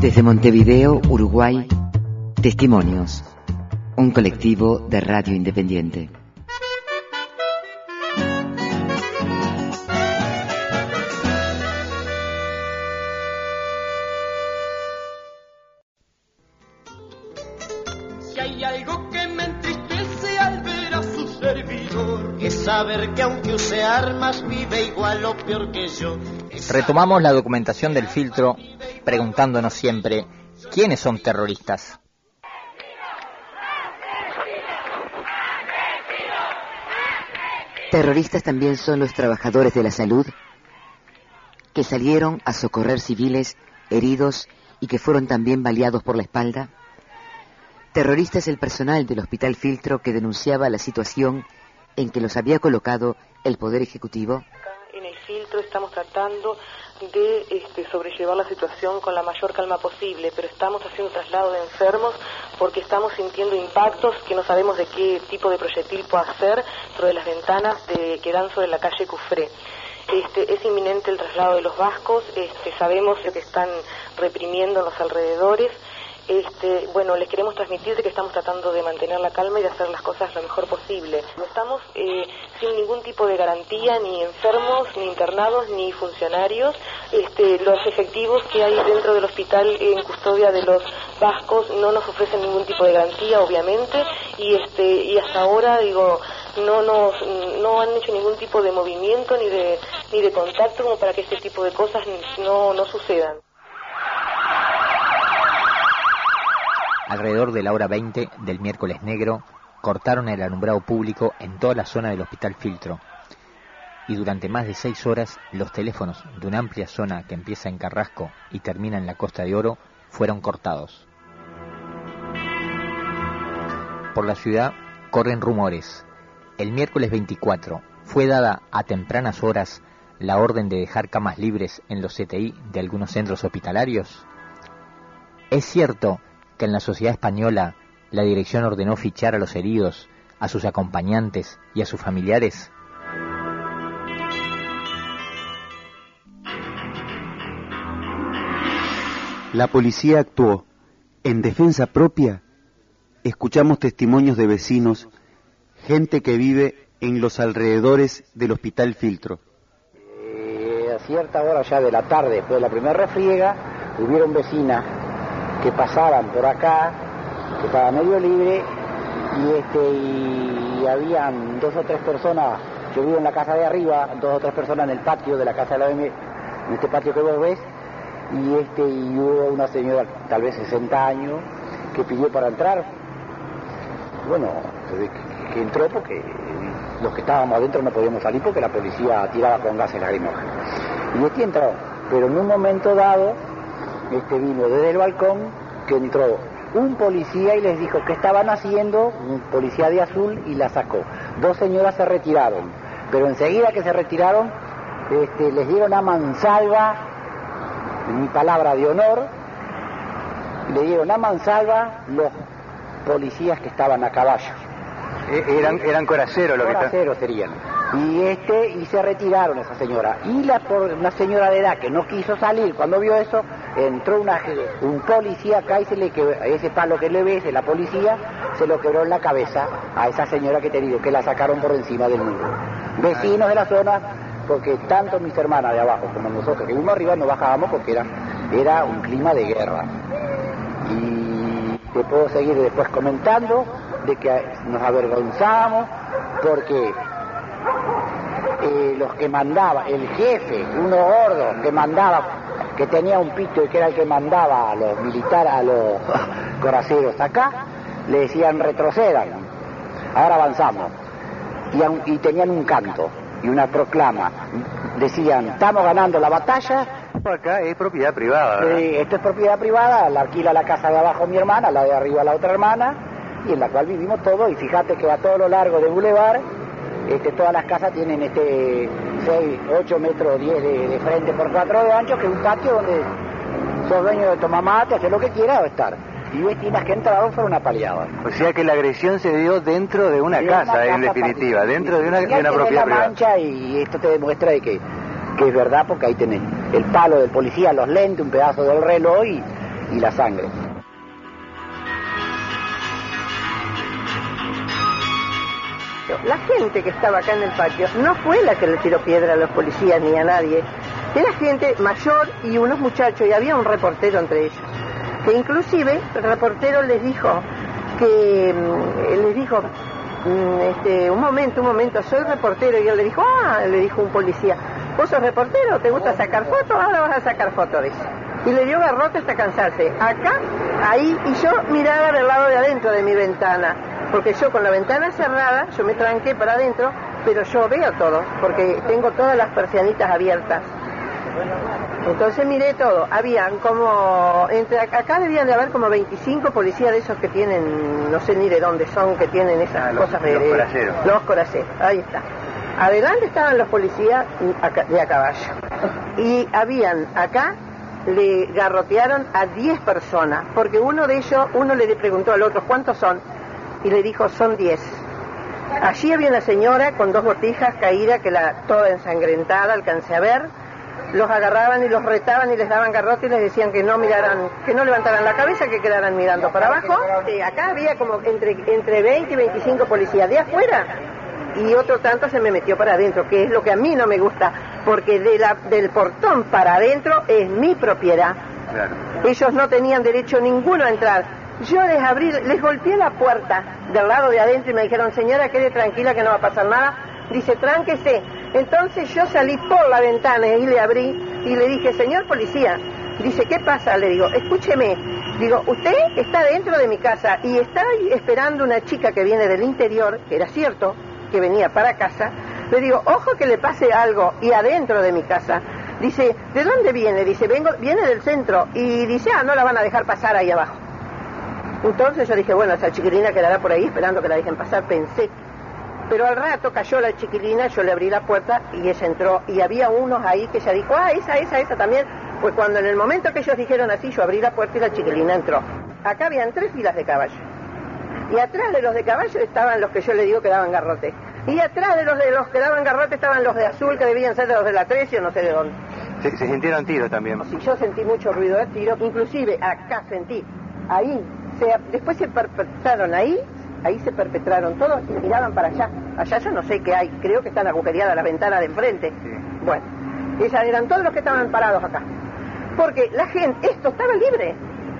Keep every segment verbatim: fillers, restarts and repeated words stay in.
Desde Montevideo, Uruguay, Testimonios, un colectivo de radio independiente. Si hay algo que me entristece al ver a su servidor, es saber que aunque use armas vive igual o peor que yo. Retomamos la documentación del filtro preguntándonos siempre, ¿quiénes son terroristas? Terroristas también son los trabajadores de la salud que salieron a socorrer civiles heridos y que fueron también baleados por la espalda. Terrorista es el personal del Hospital Filtro que denunciaba la situación en que los había colocado el Poder Ejecutivo. En el Filtro estamos tratando de este, sobrellevar la situación con la mayor calma posible, pero estamos haciendo traslado de enfermos porque estamos sintiendo impactos que no sabemos de qué tipo de proyectil puede hacer sobre las ventanas de, que dan sobre la calle Cufré. Este, es inminente el traslado de los vascos, este, sabemos lo que están reprimiendo en los alrededores. Este, bueno, les queremos transmitir de que estamos tratando de mantener la calma y de hacer las cosas lo mejor posible. No estamos eh, sin ningún tipo de garantía, ni enfermos, ni internados, ni funcionarios. Este, los efectivos que hay dentro del hospital en custodia de los vascos no nos ofrecen ningún tipo de garantía, obviamente, y este y hasta ahora, digo, no nos no han hecho ningún tipo de movimiento ni de ni de contacto como para que este tipo de cosas no no sucedan. Alrededor de la hora veinte del miércoles negro, cortaron el alumbrado público en toda la zona del Hospital Filtro. Y durante más de seis horas, los teléfonos de una amplia zona que empieza en Carrasco y termina en la Costa de Oro fueron cortados. Por la ciudad corren rumores. El miércoles veinticuatro fue dada a tempranas horas la orden de dejar camas libres en los C T I de algunos centros hospitalarios. ¿Es cierto que en la sociedad española la dirección ordenó fichar a los heridos, a sus acompañantes y a sus familiares? La policía actuó en defensa propia. Escuchamos testimonios de vecinos, gente que vive en los alrededores del Hospital Filtro. Eh, a cierta hora ya de la tarde, después de la primera refriega, hubieron vecinas que pasaban por acá, que estaba medio libre, y este y habían dos o tres personas. Yo vivo en la casa de arriba, dos o tres personas en el patio de la casa de la O M, en este patio que vos ves, y este y hubo una señora, tal vez sesenta años, que pidió para entrar. Bueno, que, que entró porque los que estábamos adentro no podíamos salir porque la policía tiraba con gases lacrimógenos. Y este entró, pero en un momento dado, este vino desde el balcón, que entró un policía y les dijo qué estaban haciendo, un policía de azul, y la sacó. Dos señoras se retiraron, pero enseguida que se retiraron, este, les dieron a mansalva, mi palabra de honor, le dieron a mansalva los policías que estaban a caballo. E- eran eran coraceros lo que Coraceros serían. Y este y se retiraron esa señora. Y la por una señora de edad que no quiso salir, cuando vio eso, entró una, un policía acá y se le quebró, ese palo que le ves de la policía, se lo quebró en la cabeza a esa señora que te digo, que la sacaron por encima del muro. Vecinos de la zona, porque tanto mis hermanas de abajo como nosotros, que uno arriba no bajábamos porque era, era un clima de guerra. Y te puedo seguir después comentando de que nos avergonzamos porque eh, los que mandaba, el jefe, uno gordo que mandaba, que tenía un pito y que era el que mandaba a los militares, a los coraceros acá, le decían retrocedan, ahora avanzamos. Y, y tenían un canto y una proclama, decían, estamos ganando la batalla. Acá es propiedad privada, ¿verdad? Eh, esto es propiedad privada, la alquila la casa de abajo mi hermana, la de arriba la otra hermana, y en la cual vivimos todos, y fíjate que a todo lo largo de Boulevard, este, todas las casas tienen este seis, ocho metros, diez de, de frente por cuatro de ancho, que es un patio donde sos dueño de tomar mate, hacer lo que quieras o estar. Y vecinas que entraron fueron apaleadas. O sea que la agresión se dio dentro de una, de casa, una en casa definitiva, particular. dentro de una, Y de una propiedad la privada. mancha, y esto te demuestra de que, que es verdad, porque ahí tenés el palo del policía, los lentes, un pedazo del reloj y, y la sangre. La gente que estaba acá en el patio no fue la que le tiró piedra a los policías ni a nadie. Era gente mayor y unos muchachos, y había un reportero entre ellos. Que inclusive el reportero les dijo que, les dijo, este, un momento, un momento, soy reportero. Y él le dijo, ah, le dijo un policía, ¿vos sos reportero? ¿Te gusta sacar fotos? Ahora vas a sacar fotos de eso. Y le dio garrote hasta cansarse. Acá, ahí, y yo miraba del lado de adentro de mi ventana. Porque yo con la ventana cerrada, yo me tranqué para adentro, pero yo veo todo, porque tengo todas las persianitas abiertas. Entonces miré todo. Habían como, entre acá debían de haber como veinticinco policías de esos que tienen, no sé ni de dónde son, que tienen esas ah, los, cosas de... Los coraceros. Los coraceros, ahí está. Adelante estaban los policías de a caballo. Y habían acá, le garrotearon a diez personas, porque uno de ellos, uno le preguntó al otro, ¿cuántos son? Y le dijo, son diez. Allí había una señora con dos botijas caídas, que la toda ensangrentada, alcancé a ver. Los agarraban y los retaban y les daban garrote y les decían que no miraran, que no levantaran la cabeza, que quedaran mirando para abajo. Eh, acá había como entre, entre veinte y veinticinco policías de afuera, y otro tanto se me metió para adentro, que es lo que a mí no me gusta, porque de la, del portón para adentro es mi propiedad. Claro. Ellos no tenían derecho ninguno a entrar. Yo les abrí, les golpeé la puerta del lado de adentro y me dijeron, señora, quede tranquila que no va a pasar nada. Dice, tránquese. Entonces yo salí por la ventana y le abrí y le dije, señor policía. Dice, ¿qué pasa? Le digo, escúcheme. Digo, usted está dentro de mi casa y está esperando una chica que viene del interior, que era cierto, que venía para casa. Le digo, ojo que le pase algo, y adentro de mi casa. Dice, ¿de dónde viene? Dice, vengo, viene del centro. Y dice, ah, no la van a dejar pasar ahí abajo. Entonces yo dije, bueno, esa chiquilina quedará por ahí esperando que la dejen pasar, pensé. Pero al rato cayó la chiquilina, yo le abrí la puerta y ella entró. Y había unos ahí que ella dijo, ah, esa, esa, esa también. Pues cuando en el momento que ellos dijeron así, yo abrí la puerta y la chiquilina entró. Acá habían tres filas de caballos. Y atrás de los de caballo estaban los que yo le digo que daban garrote. Y atrás de los de los que daban garrote estaban los de azul, que debían ser de los de la trece o no sé de dónde. Se, se sintieron tiros también. Sí, yo sentí mucho ruido de tiro, inclusive acá sentí, ahí. Se, después se perpetraron ahí, ahí se perpetraron todos y miraban para allá. Allá yo no sé qué hay, creo que están agujereadas las ventanas de enfrente. Sí. Bueno, esos eran todos los que estaban parados acá. Porque la gente, esto estaba libre.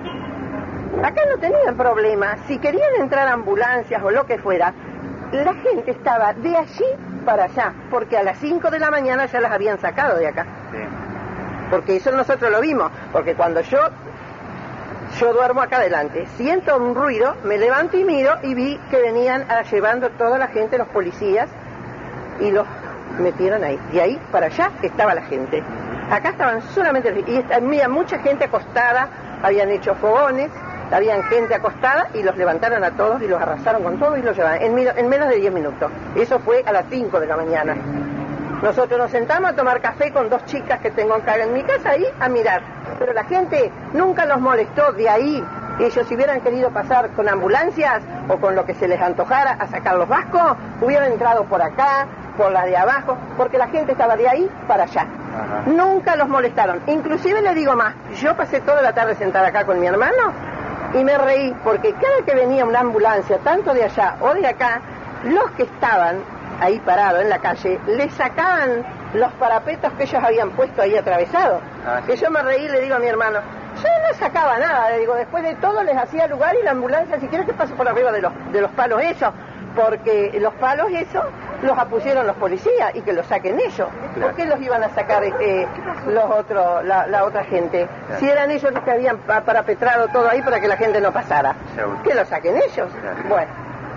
Acá no tenían problema. Si querían entrar ambulancias o lo que fuera, la gente estaba de allí para allá, porque a las cinco de la mañana ya las habían sacado de acá. Sí. Porque eso nosotros lo vimos, porque cuando yo... Yo duermo acá adelante, siento un ruido, me levanto y miro y vi que venían a, llevando toda la gente, los policías, y los metieron ahí. Y ahí para allá estaba la gente. Acá estaban solamente, y había mucha gente acostada, habían hecho fogones, habían gente acostada y los levantaron a todos y los arrasaron con todo y los llevaron en, en menos de diez minutos. Eso fue a las cinco de la mañana. Nosotros nos sentamos a tomar café con dos chicas que tengo acá en mi casa ahí a mirar. Pero la gente nunca los molestó de ahí. Ellos si hubieran querido pasar con ambulancias o con lo que se les antojara a sacar los vascos, hubieran entrado por acá, por la de abajo, porque la gente estaba de ahí para allá. Ajá. Nunca los molestaron. Inclusive le digo más, yo pasé toda la tarde sentada acá con mi hermano y me reí, porque cada que venía una ambulancia, tanto de allá o de acá, los que estaban ahí parados en la calle, les sacaban los parapetos que ellos habían puesto ahí atravesados. Ah, sí. Que yo me reí y le digo a mi hermano, yo no sacaba nada, le digo, después de todo les hacía lugar y la ambulancia, si quieres que pase por arriba de los, de los palos esos, porque los palos esos los apusieron los policías y que los saquen ellos. Claro. ¿Por qué los iban a sacar este, los otros, la, la otra gente? Claro. Si eran ellos los que habían parapetrado todo ahí para que la gente no pasara. Seguro. Que los saquen ellos. Claro. Bueno.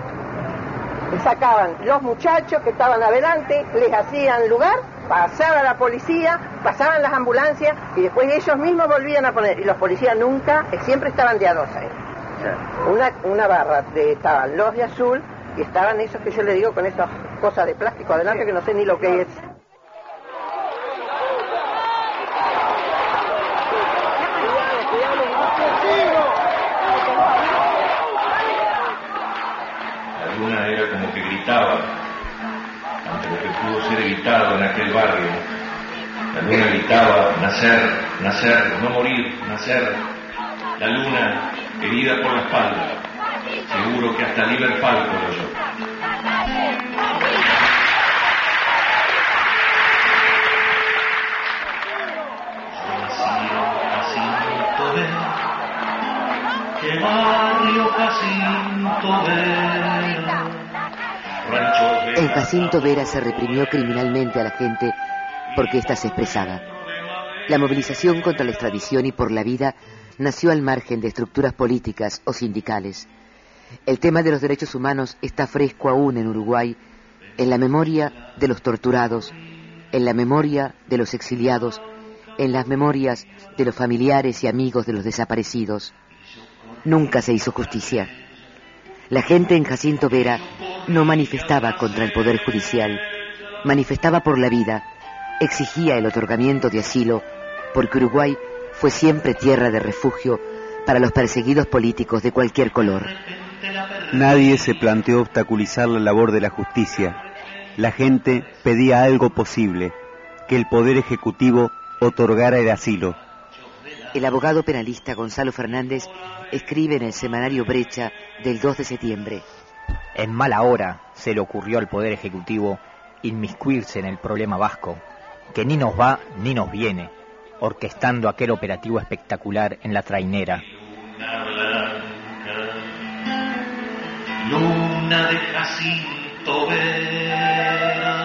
Sacaban los muchachos que estaban adelante, les hacían lugar, pasaba la policía, pasaban las ambulancias y después ellos mismos volvían a poner. Y los policías nunca, siempre estaban de a dos ahí. Sí. Una, una barra, de, estaban los de azul y estaban esos que yo le digo con esas cosas de plástico adelante que no sé ni lo que es. Alguna era como que gritaba ante lo que pudo ser gritado en aquel barrio. Alguna gritaba nacer, nacer, no morir, nacer. La luna, herida por la espalda. Seguro que hasta Liber Falco lo oyó. Jacinto Vera, que barrio Jacinto Vera. En Jacinto Vera se reprimió criminalmente a la gente porque ésta se expresaba. La movilización contra la extradición y por la vida nació al margen de estructuras políticas o sindicales. El tema de los derechos humanos está fresco aún en Uruguay, en la memoria de los torturados, en la memoria de los exiliados, en las memorias de los familiares y amigos de los desaparecidos. Nunca se hizo justicia. La gente en Jacinto Vera no manifestaba contra el Poder Judicial, manifestaba por la vida, exigía el otorgamiento de asilo, porque Uruguay fue siempre tierra de refugio para los perseguidos políticos de cualquier color. Nadie se planteó obstaculizar la labor de la justicia. La gente pedía algo posible, que el Poder Ejecutivo otorgara el asilo. El abogado penalista Gonzalo Fernández escribe en el semanario Brecha del dos de septiembre. En mala hora se le ocurrió al Poder Ejecutivo inmiscuirse en el problema vasco, que ni nos va ni nos viene, orquestando aquel operativo espectacular en la trainera. Luna de Jacinto Vera.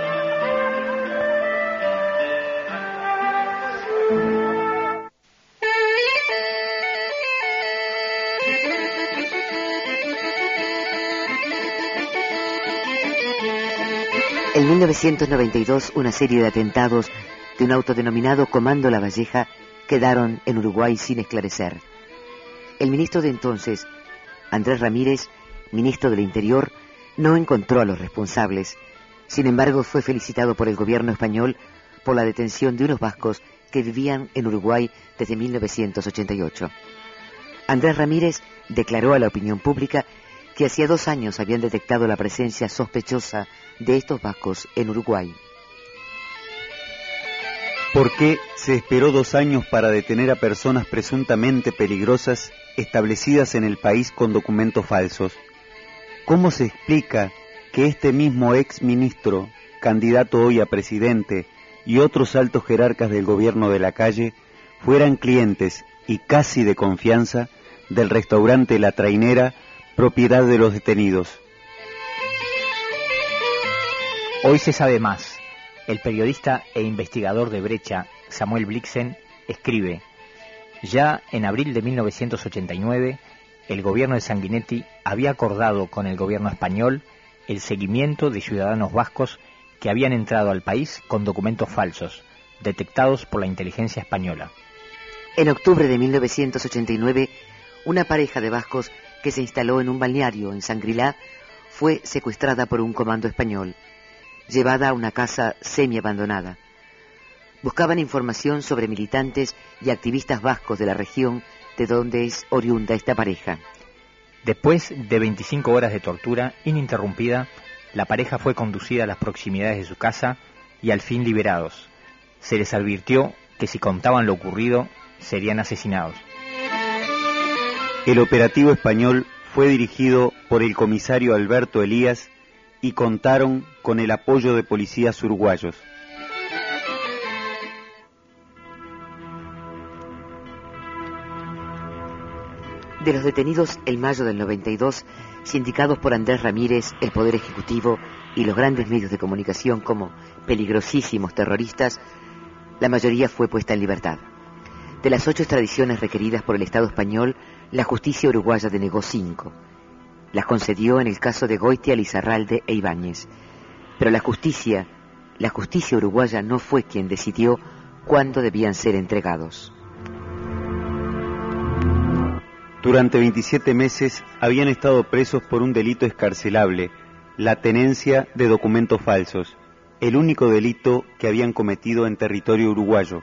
En mil novecientos noventa y dos, una serie de atentados de un autodenominado Comando La Valleja quedaron en Uruguay sin esclarecer. El ministro de entonces, Andrés Ramírez, ministro del Interior, no encontró a los responsables. Sin embargo, fue felicitado por el gobierno español por la detención de unos vascos que vivían en Uruguay desde mil novecientos ochenta y ocho. Andrés Ramírez declaró a la opinión pública que hacía dos años habían detectado la presencia sospechosa de estos vascos en Uruguay. ¿Por qué se esperó dos años para detener a personas presuntamente peligrosas establecidas en el país con documentos falsos? ¿Cómo se explica que este mismo ex ministro, candidato hoy a presidente, y otros altos jerarcas del gobierno de la calle fueran clientes y casi de confianza del restaurante La Trainera, propiedad de los detenidos? Hoy se sabe más. El periodista e investigador de Brecha, Samuel Blixen, escribe: ya en abril de mil novecientos ochenta y nueve, el gobierno de Sanguinetti había acordado con el gobierno español el seguimiento de ciudadanos vascos que habían entrado al país con documentos falsos, detectados por la inteligencia española. En octubre de mil novecientos ochenta y nueve, una pareja de vascos que se instaló en un balneario en Shangri-La fue secuestrada por un comando español, llevada a una casa semi-abandonada. Buscaban información sobre militantes y activistas vascos de la región de donde es oriunda esta pareja. Después de veinticinco horas de tortura ininterrumpida, la pareja fue conducida a las proximidades de su casa y al fin liberados. Se les advirtió que si contaban lo ocurrido, serían asesinados. El operativo español fue dirigido por el comisario Alberto Elías y contaron con el apoyo de policías uruguayos. De los detenidos en mayo del noventa y dos, sindicados por Andrés Ramírez, el Poder Ejecutivo y los grandes medios de comunicación como peligrosísimos terroristas, la mayoría fue puesta en libertad. De las ocho extradiciones requeridas por el Estado español, la justicia uruguaya denegó cinco. Las concedió en el caso de Goitia, Lizarralde e Ibáñez. Pero la justicia, la justicia uruguaya no fue quien decidió cuándo debían ser entregados. Durante veintisiete meses habían estado presos por un delito escarcelable, la tenencia de documentos falsos, el único delito que habían cometido en territorio uruguayo.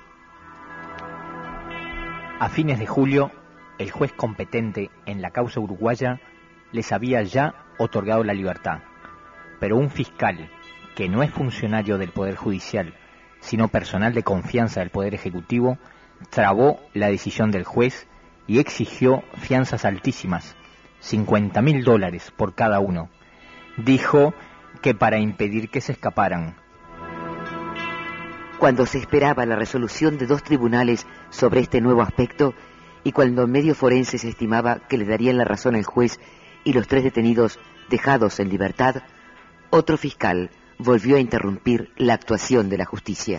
A fines de julio, el juez competente en la causa uruguaya les había ya otorgado la libertad, pero un fiscal que no es funcionario del Poder Judicial, sino personal de confianza del Poder Ejecutivo, trabó la decisión del juez y exigió fianzas altísimas, cincuenta mil dólares por cada uno. Dijo que para impedir que se escaparan. Cuando se esperaba la resolución de dos tribunales sobre este nuevo aspecto, y cuando en medio forense se estimaba que le darían la razón el juez y los tres detenidos dejados en libertad, otro fiscal volvió a interrumpir la actuación de la justicia.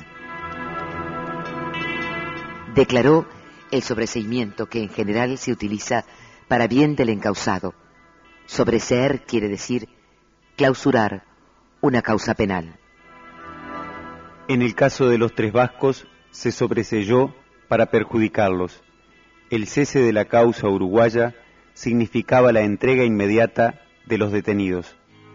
Declaró el sobreseimiento que en general se utiliza para bien del encausado. Sobreseer quiere decir clausurar una causa penal. En el caso de los tres vascos, se sobreseyó para perjudicarlos. El cese de la causa uruguaya significaba la entrega inmediata de los detenidos.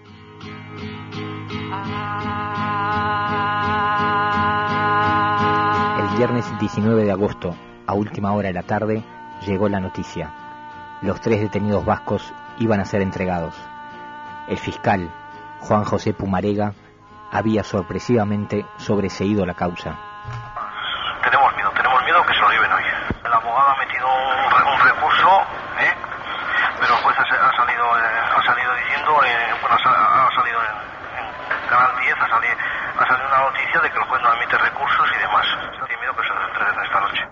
El viernes diecinueve de agosto, a última hora de la tarde, llegó la noticia. Los tres detenidos vascos iban a ser entregados. El fiscal, Juan José Pumarega, había sorpresivamente sobreseído la causa. Tenemos miedo, tenemos miedo que se lo lleven hoy. El abogado ha metido un, un recurso, ¿eh? Pero el juez ha, ha salido eh, ha salido diciendo, eh, bueno, ha, ha salido en, en Canal diez, ha salido, ha salido una noticia de que el juez no admite recursos y demás. Tiene miedo que se los entreguen esta noche.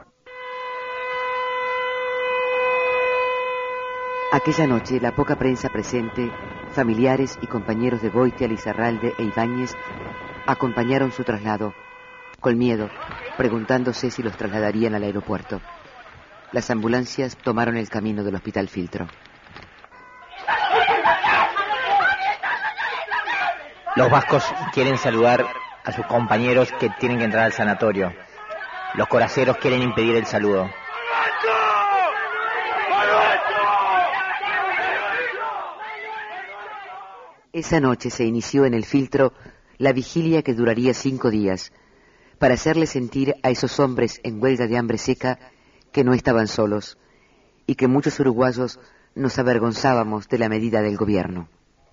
Aquella noche, la poca prensa presente, familiares y compañeros de Goitia, Lizarralde e Ibáñez acompañaron su traslado, con miedo, preguntándose si los trasladarían al aeropuerto. Las ambulancias tomaron el camino del Hospital Filtro. Los vascos quieren saludar a sus compañeros que tienen que entrar al sanatorio. Los coraceros quieren impedir el saludo. Esa noche se inició en el Filtro la vigilia que duraría cinco días, para hacerle sentir a esos hombres en huelga de hambre seca que no estaban solos, y que muchos uruguayos nos avergonzábamos de la medida del gobierno.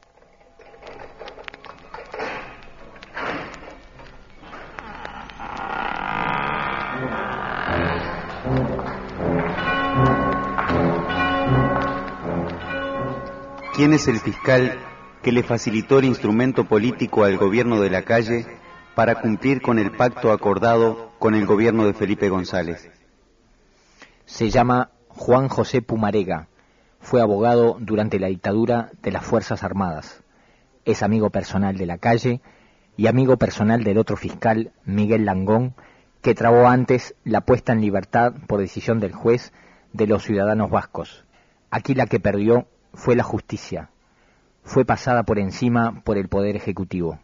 ¿Quién es el fiscal que le facilitó el instrumento político al gobierno de Lacalle para cumplir con el pacto acordado con el gobierno de Felipe González? Se llama Juan José Pumarega. Fue abogado durante la dictadura de las Fuerzas Armadas. Es amigo personal de Lacalle y amigo personal del otro fiscal, Miguel Langón, que trabó antes la puesta en libertad por decisión del juez de los ciudadanos vascos. Aquí la que perdió fue la justicia. Fue pasada por encima por el Poder Ejecutivo.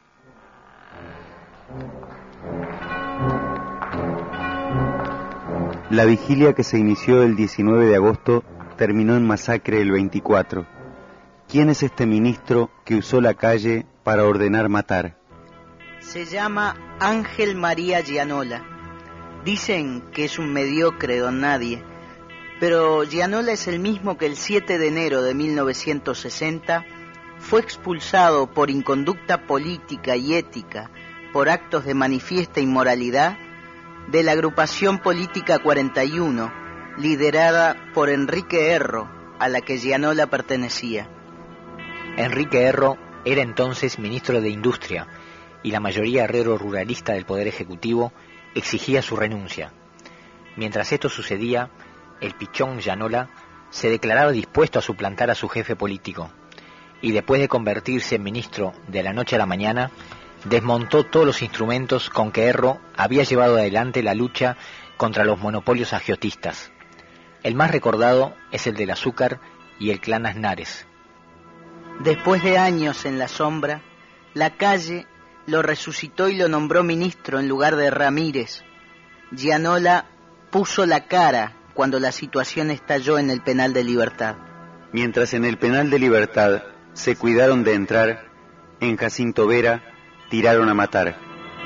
La vigilia que se inició el diecinueve de agosto terminó en masacre el veinticuatro. ¿Quién es este ministro que usó la calle para ordenar matar? Se llama Ángel María Gianola. Dicen que es un mediocre don nadie, pero Gianola es el mismo que el siete de enero de mil novecientos sesenta fue expulsado por inconducta política y ética, por actos de manifiesta inmoralidad, de la agrupación política cuarenta y uno, liderada por Enrique Erro, a la que Gianola pertenecía. Enrique Erro era entonces ministro de Industria, y la mayoría herrero ruralista del Poder Ejecutivo exigía su renuncia. Mientras esto sucedía, el pichón Gianola se declaraba dispuesto a suplantar a su jefe político, y después de convertirse en ministro de la noche a la mañana, desmontó todos los instrumentos con que Erro había llevado adelante la lucha contra los monopolios agiotistas. El más recordado es el del azúcar y el clan Aznares. Después de años en la sombra, Lacalle lo resucitó y lo nombró ministro en lugar de Ramírez. Gianola puso la cara cuando la situación estalló en el penal de Libertad. Mientras en el penal de Libertad se cuidaron de entrar, en Jacinto Vera tiraron a matar.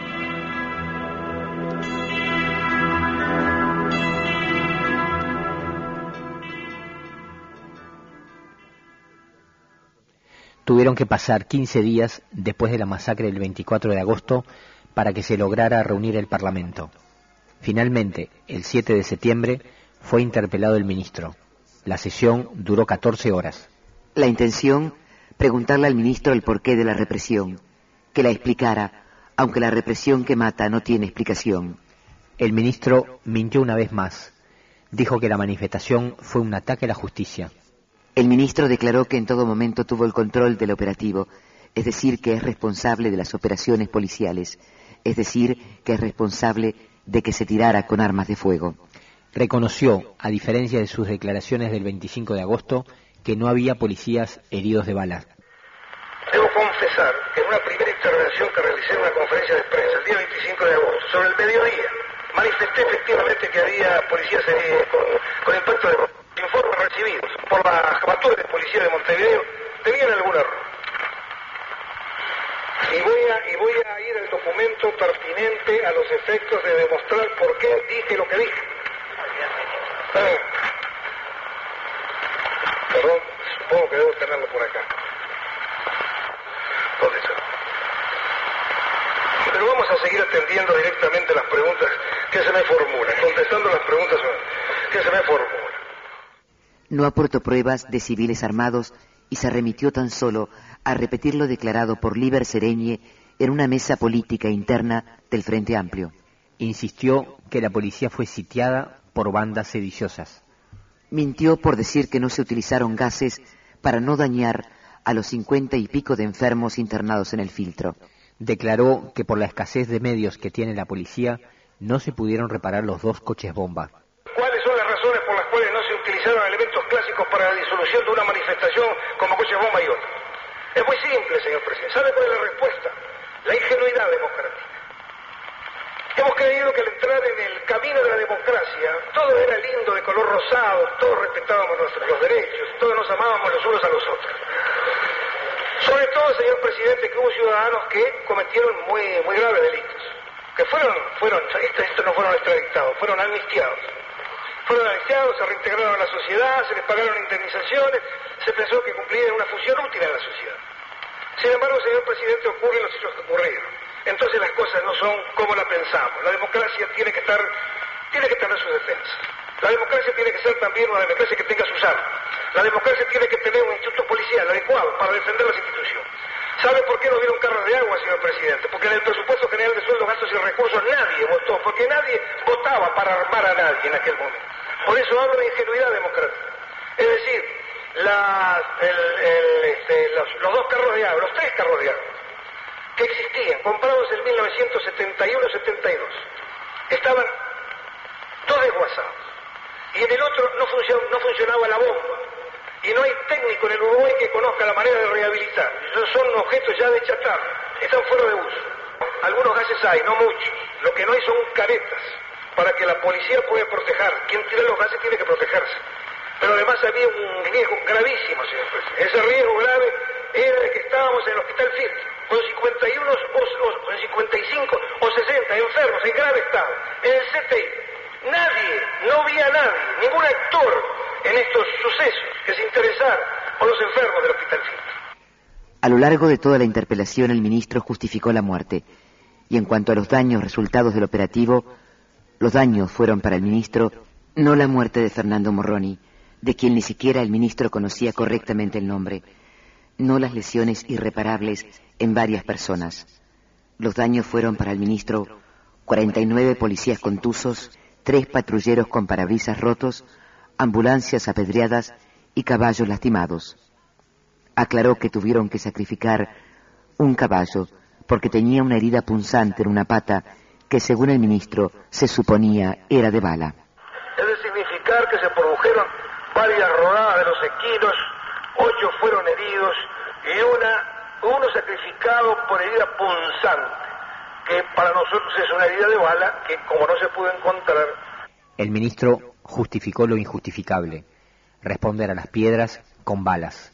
Tuvieron que pasar quince días después de la masacre del veinticuatro de agosto para que se lograra reunir el Parlamento. Finalmente, el siete de septiembre, fue interpelado el ministro. La sesión duró catorce horas. La intención, preguntarle al ministro el porqué de la represión, que la explicara, aunque la represión que mata no tiene explicación. El ministro mintió una vez más. Dijo que la manifestación fue un ataque a la justicia. El ministro declaró que en todo momento tuvo el control del operativo, es decir, que es responsable de las operaciones policiales, es decir, que es responsable de que se tirara con armas de fuego. Reconoció, a diferencia de sus declaraciones del veinticinco de agosto, que no había policías heridos de bala. Debo confesar que en una primera intervención que realicé en una conferencia de prensa el día veinticinco de agosto, sobre el mediodía, manifesté efectivamente que había policías heridos con, con impacto de bala. Informes recibidos por la jefatura de policía de Montevideo tenían algún error. Y voy, a, y voy a ir al documento pertinente a los efectos de demostrar por qué dije lo que dije. Eh, perdón, supongo que debo tenerlo por acá. ¿Dónde está? Pero vamos a seguir atendiendo directamente las preguntas que se me formulan, contestando las preguntas que se me formulan. No aportó pruebas de civiles armados y se remitió tan solo a repetir lo declarado por Líber Sereñe en una mesa política interna del Frente Amplio. Insistió que la policía fue sitiada por bandas sediciosas. Mintió por decir que no se utilizaron gases para no dañar a los cincuenta y pico de enfermos internados en el filtro. Declaró que por la escasez de medios que tiene la policía no se pudieron reparar los dos coches bomba. ¿Cuáles son las razones por las cuales no se utilizaron elementos clásicos para la disolución de una manifestación como coches bomba y otros? Es muy simple, señor presidente. ¿Sabe cuál es la respuesta? La ingenuidad democrática. Hemos creído que al entrar en el camino de la democracia, todo era lindo, de color rosado, todos respetábamos nuestros los derechos, todos nos amábamos los unos a los otros. Sobre todo, señor presidente, que hubo ciudadanos que cometieron muy, muy graves delitos, que fueron, fueron, estos esto no fueron extraditados, fueron amnistiados. Fueron amnistiados, se reintegraron a la sociedad, se les pagaron indemnizaciones, se pensó que cumplían una función útil en la sociedad. Sin embargo, señor presidente, ocurren los hechos que ocurrieron. Entonces las cosas no son como la pensamos. La democracia tiene que estar, tiene que tener sus defensas. La democracia tiene que ser también una democracia que tenga sus armas. La democracia tiene que tener un instituto policial adecuado para defender las instituciones. ¿Sabe por qué no vieron carros de agua, señor presidente? Porque en el presupuesto general de sueldos, gastos y recursos nadie votó, porque nadie votaba para armar a nadie en aquel momento. Por eso hablo de ingenuidad democrática. Es decir, la, el, el, este, los, los dos carros de agua, los tres carros de agua, que existían, comprados en mil novecientos setenta y uno setenta y dos, estaban todos desguazados. Y en el otro no, funcion, no funcionaba la bomba. Y no hay técnico en el Uruguay que conozca la manera de rehabilitar. Son objetos ya de chatarra, están fuera de uso. Algunos gases hay, no muchos. Lo que no hay son caretas para que la policía pueda proteger. Quien tira los gases tiene que protegerse. Pero además había un riesgo gravísimo, señor presidente. Ese riesgo grave era de que estábamos en el hospital Filtro, con cincuenta y uno, o, o, cincuenta y cinco o sesenta enfermos en grave estado. En el C T I, nadie, no había nadie, ningún actor en estos sucesos que se interesara por los enfermos del hospital Filtro. A lo largo de toda la interpelación, el ministro justificó la muerte. Y en cuanto a los daños resultados del operativo, los daños fueron para el ministro no la muerte de Fernando Morroni, de quien ni siquiera el ministro conocía correctamente el nombre, no las lesiones irreparables en varias personas. Los daños fueron para el ministro cuarenta y nueve policías contusos, tres patrulleros con parabrisas rotos, ambulancias apedreadas y caballos lastimados. Aclaró que tuvieron que sacrificar un caballo porque tenía una herida punzante en una pata que, según el ministro, se suponía era de bala. Es de significar que se produjeron varias rodadas de los equinos, ocho fueron heridos y una, uno sacrificado por herida punzante, que para nosotros es una herida de bala que, como no se pudo encontrar. El ministro justificó lo injustificable, responder a las piedras con balas.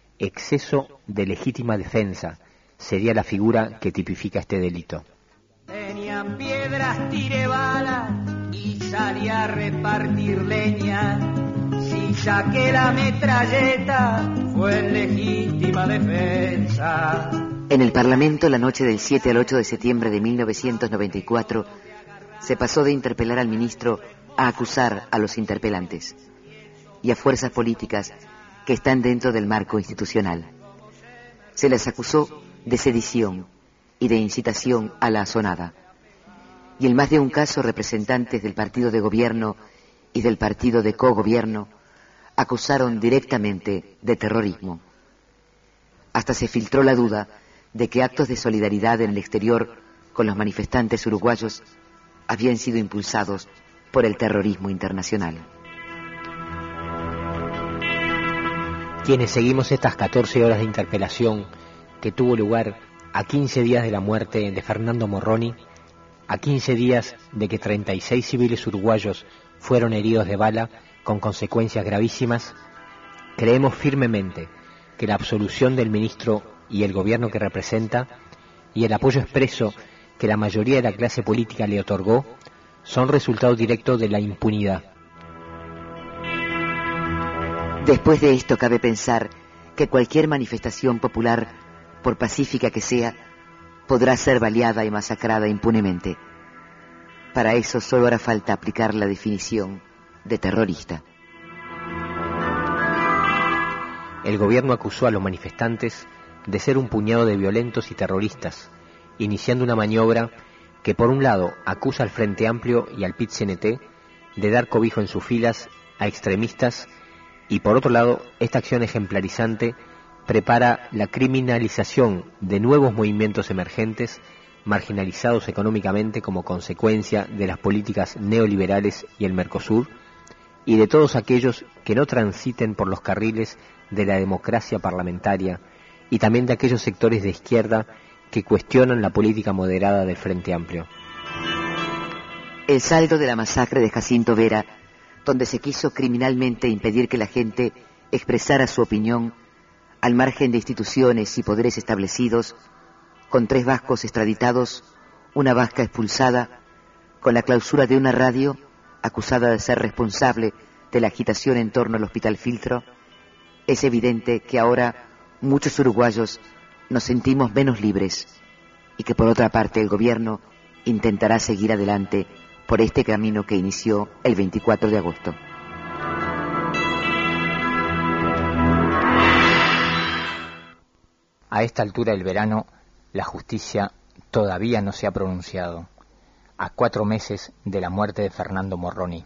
Exceso de legítima defensa sería la figura que tipifica este delito. Tenían piedras, tiré balas y salí a repartir leña. Si saqué la metralleta fue en legítima defensa. En el Parlamento, la noche del siete al ocho de septiembre de mil novecientos noventa y cuatro, se pasó de interpelar al ministro a acusar a los interpelantes y a fuerzas políticas que están dentro del marco institucional. Se les acusó de sedición y de incitación a la asonada, y en más de un caso representantes del partido de gobierno y del partido de cogobierno acusaron directamente de terrorismo. Hasta se filtró la duda de que actos de solidaridad en el exterior con los manifestantes uruguayos habían sido impulsados por el terrorismo internacional. Quienes seguimos estas catorce horas de interpelación que tuvo lugar a quince días de la muerte de Fernando Morroni, a quince días de que treinta y seis civiles uruguayos fueron heridos de bala con consecuencias gravísimas, creemos firmemente que la absolución del ministro y el gobierno que representa y el apoyo expreso que la mayoría de la clase política le otorgó son resultado directo de la impunidad. Después de esto cabe pensar que cualquier manifestación popular, por pacífica que sea, podrá ser baleada y masacrada impunemente. Para eso solo hará falta aplicar la definición de terrorista. El gobierno acusó a los manifestantes de ser un puñado de violentos y terroristas, iniciando una maniobra que por un lado acusa al Frente Amplio y al P I T C N T de dar cobijo en sus filas a extremistas, y por otro lado esta acción ejemplarizante prepara la criminalización de nuevos movimientos emergentes marginalizados económicamente como consecuencia de las políticas neoliberales y el Mercosur, y de todos aquellos que no transiten por los carriles de la democracia parlamentaria, y también de aquellos sectores de izquierda que cuestionan la política moderada del Frente Amplio. El saldo de la masacre de Jacinto Vera, donde se quiso criminalmente impedir que la gente expresara su opinión al margen de instituciones y poderes establecidos, con tres vascos extraditados, una vasca expulsada, con la clausura de una radio acusada de ser responsable de la agitación en torno al Hospital Filtro, es evidente que ahora muchos uruguayos nos sentimos menos libres y que por otra parte el gobierno intentará seguir adelante por este camino que inició el veinticuatro de agosto. A esta altura del verano, la justicia todavía no se ha pronunciado, a cuatro meses de la muerte de Fernando Morroni.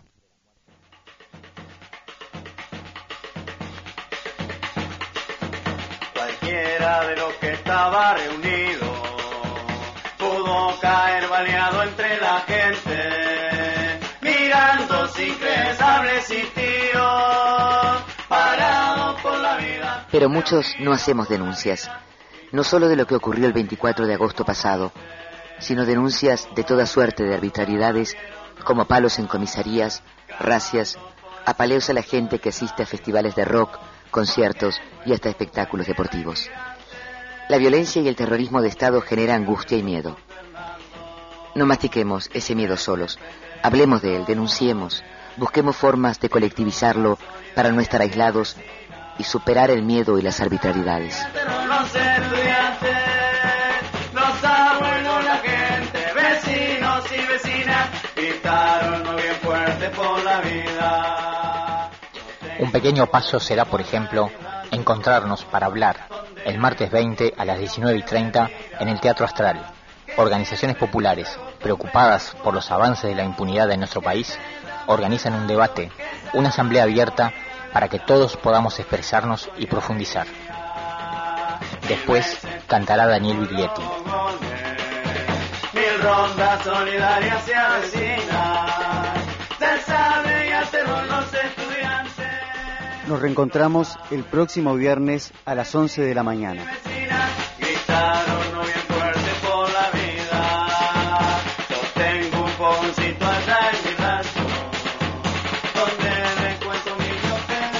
Cualquiera de los que estaba reunido pudo caer baleado entre la gente, mirando sin creer sables y tiros, parados por la vida. Pero muchos no hacemos denuncias, no solo de lo que ocurrió el veinticuatro de agosto pasado, sino denuncias de toda suerte de arbitrariedades, como palos en comisarías, racias, apaleos a la gente que asiste a festivales de rock, conciertos y hasta espectáculos deportivos. La violencia y el terrorismo de Estado genera angustia y miedo. No mastiquemos ese miedo solos, hablemos de él, denunciemos, busquemos formas de colectivizarlo para no estar aislados y superar el miedo y las arbitrariedades. Los estudiantes, los abuelos, la gente, vecinos y vecinas, gritaron muy bien fuerte por la vida. Un pequeño paso será, por ejemplo, encontrarnos para hablar el martes veinte a las diecinueve y treinta en el Teatro Astral. Organizaciones populares, preocupadas por los avances de la impunidad en nuestro país, organizan un debate, una asamblea abierta para que todos podamos expresarnos y profundizar. Después cantará Daniel Biglietti. Mil rondas solidarias se avecinan, se sabe y al terror los estudiantes. Nos reencontramos el próximo viernes a las once de la mañana. Gritaron muy bien fuerte por la vida. Yo tengo un fogoncito allá en mi brazo, donde me encuentro mi yo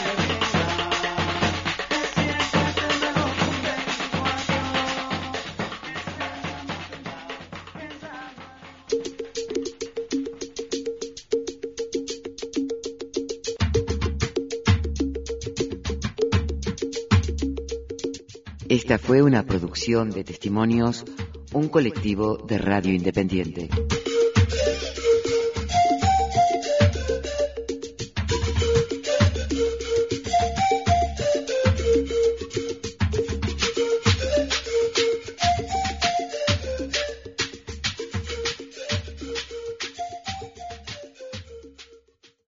Esta fue una producción de Testimonios, un colectivo de radio independiente.